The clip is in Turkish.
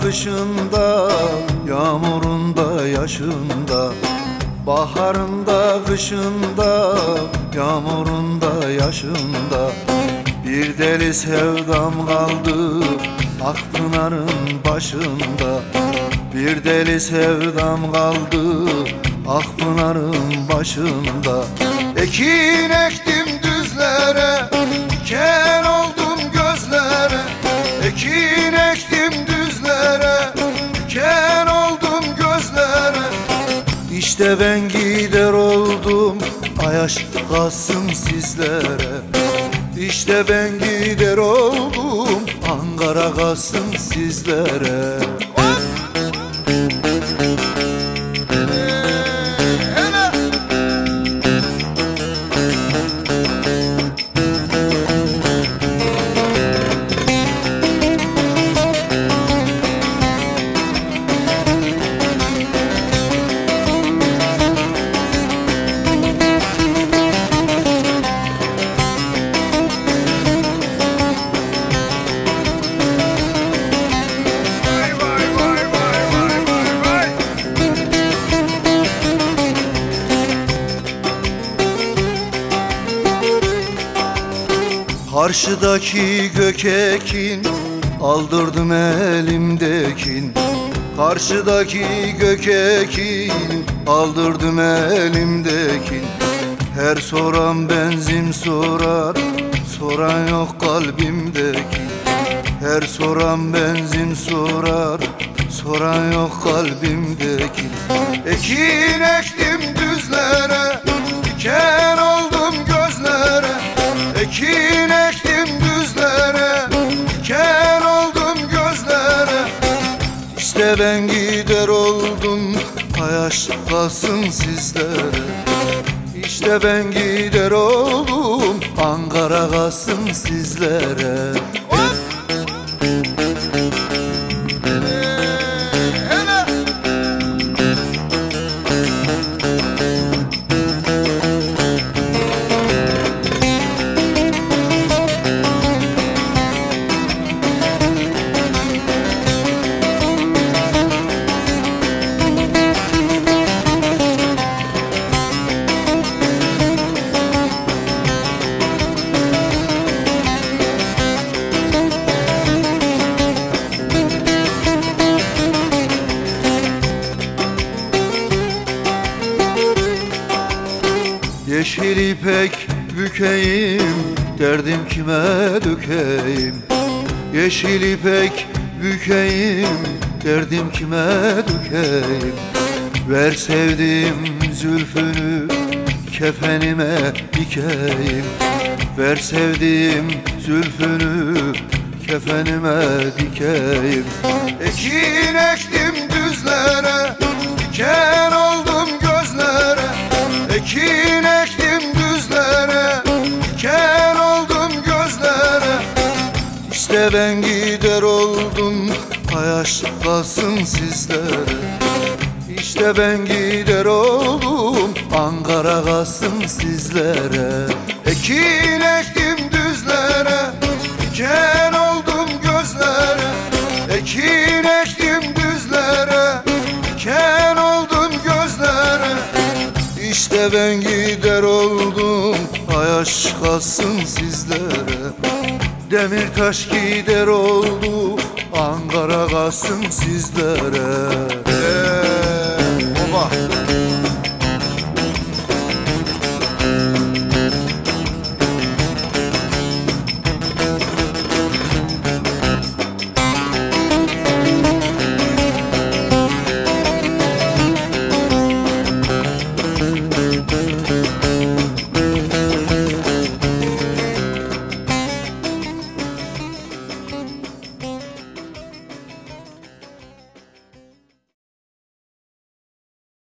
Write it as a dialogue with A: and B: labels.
A: kışında, yağmurunda, yaşında, baharında, kışında, yağmurunda, yaşında. Bir deli sevdam kaldı Akpınar'ın başında. Bir deli sevdam kaldı Akpınar'ın başında. Ekin ektim düzlere, diken oldum gözlere. Ekin ektim düzlere, diken oldum gözlere. İşte ben gider oldum, ay aşk kalsın sizlere. İşte ben gider oldum, Ankara kalsın sizlere. Karşıdaki gökekin, aldırdım elimdekin. Karşıdaki gökekin, aldırdım elimdekin. Her soran benzin sorar, soran yok kalbimdeki. Her soran benzin sorar, soran yok kalbimdeki. Ekin ektim düzlere, diken oldum gözlere. Ekin ektim düzlere, diken oldum gözlere. İşte ben gider oldum, ay aşk kalsın sizlere. İşte ben gider oldum, Ankara kalsın sizlere. Yeşil ipek bükeyim, derdim kime dökeyim. Yeşil ipek bükeyim, derdim kime dökeyim. Ver sevdiğim zülfünü, kefenime dikeyim. Ver sevdiğim zülfünü, kefenime dikeyim. Ekin ektim düzlere, diken oldum gözlere. Ekin ektim düzlere, diken oldum gözlere. İşte ben gider oldum, ay aşk kalsın sizlere. İşte ben gider oldum, Ankara kalsın sizlere. Ekin ektim düzlere, diken oldum gözlere. Ekin ektim düzlere, diken oldum gözlere. İşte ben gider oldum, ay aşk kalsın sizlere. Demirtaş gider oldu, Ankara kalsın sizlere. Baba.